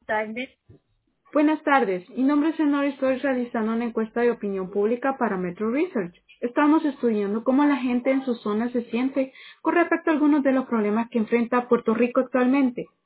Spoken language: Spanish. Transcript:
tardes. Buenas tardes, mi nombre es Honor y estoy realizando una encuesta de opinión pública para Metro Research. Estamos estudiando cómo la gente en su zona se siente con respecto a algunos de los problemas que enfrenta Puerto Rico actualmente.